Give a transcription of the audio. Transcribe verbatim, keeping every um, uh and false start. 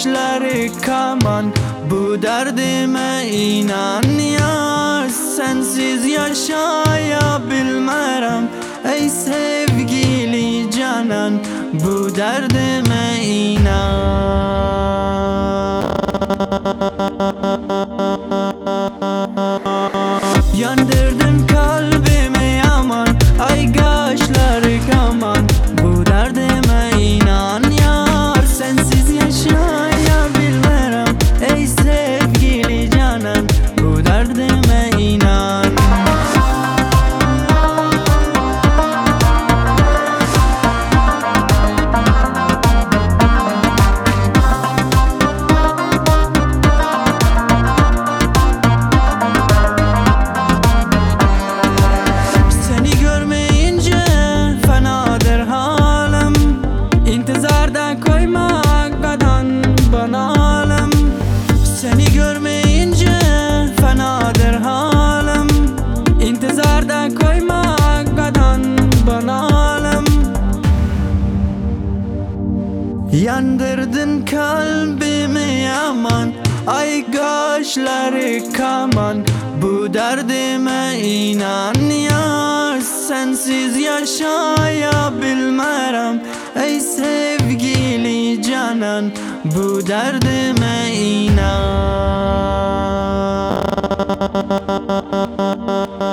kaşları kaman, bu derdime inan yar. Sensiz yaşayabilmem ey sevgili canan, bu derdime inan. Yandırdın kalbimi aman, ay kaşları kaman, bu derdime inan yar. Sensiz yaşayabilmem ey sevgili canan, bu derdime inan. Seni görmeyince fenadır halim, İntizarda koymaktan bana alım. Yandırdın kalbimi aman, ay kaşları kaman, bu derdime inan yar. Sensiz yaşayabilmem ey sevgili canan, bu derdime inan.